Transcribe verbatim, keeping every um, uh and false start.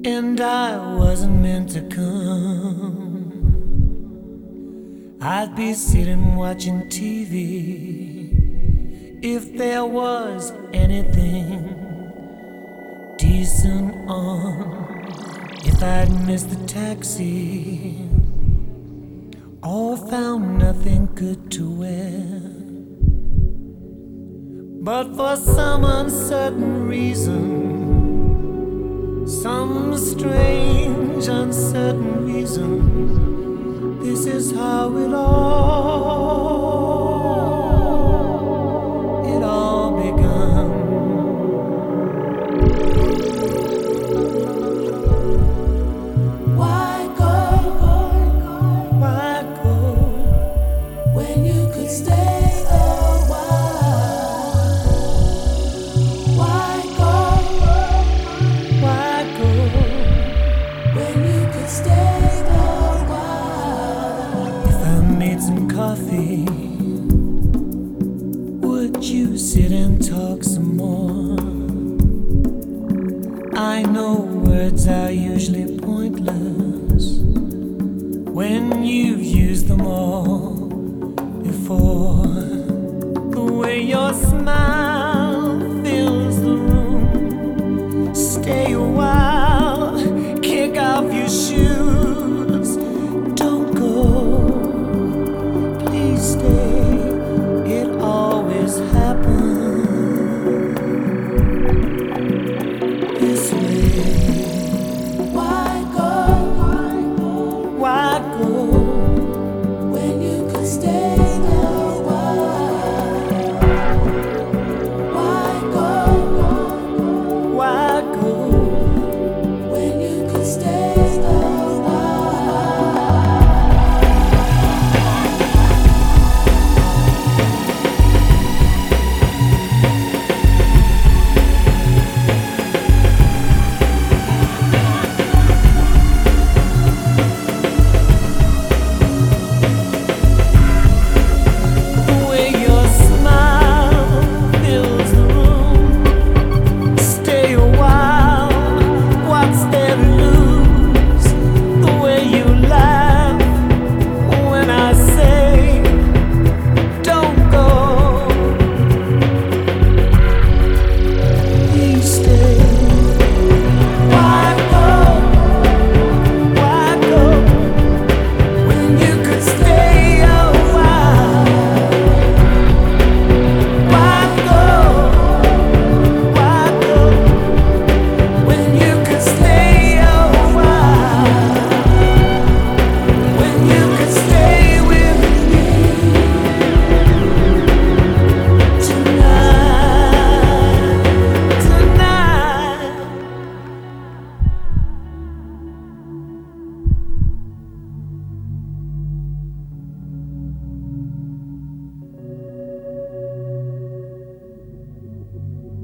and I wasn't meant to come. I'd be sitting watching T V if there was anything decent on. If I'd missed the taxi or found nothing good to wear, but for some uncertain reason, some strange uncertain reason, this is how it all, it all begun. Why go? Why go When you could stay a while? Why go? Why go When you could stay a while? If I made some coffee, would you sit and talk some more? I know words are usually pointless when you've used them all before. The way your smile